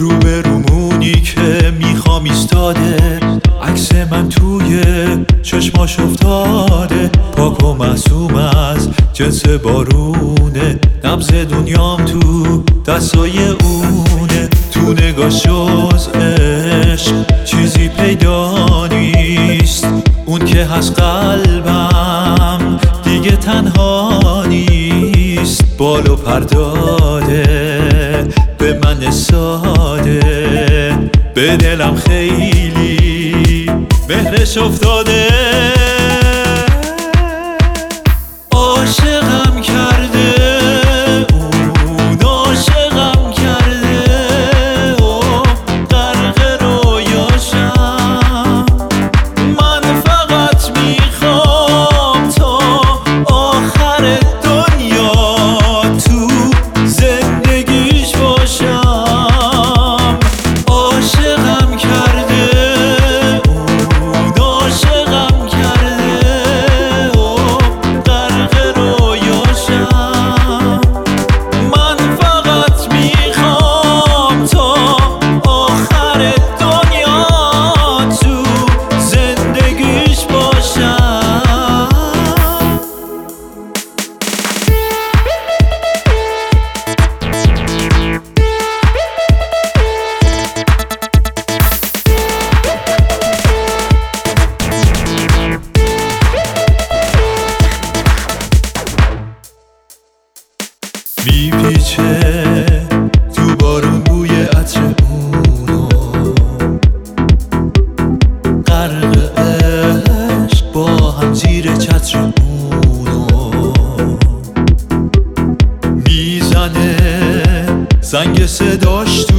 روبرومونی که میخوام ایستاده، عکس من توی چشماش افتاده. پاک و معصوم از جنس بارونه، نبض دنیام تو دستای اونه. تو نگاش جز عشق چیزی پیدا نیست، اون که هست قلبم دیگه تنها نیست. بال و پر داده به من ساده، به دلم خیلی مهرش افتاده. عاشقم کرده اون، عاشقم کرده و غرق رویاشم. من فقط میخوام تا آخر دنیا تو زندگیش باشم. عاشقم کرده اون، عاشقم کرده و غرق رویاشم. من فقط میخوام تا آخر دنیا تو زندگیش باشم. میپیچه تو بارون بوی عطر اونو، غرق عشق با هم زیر چتر اونو. میزنه زنگ صداش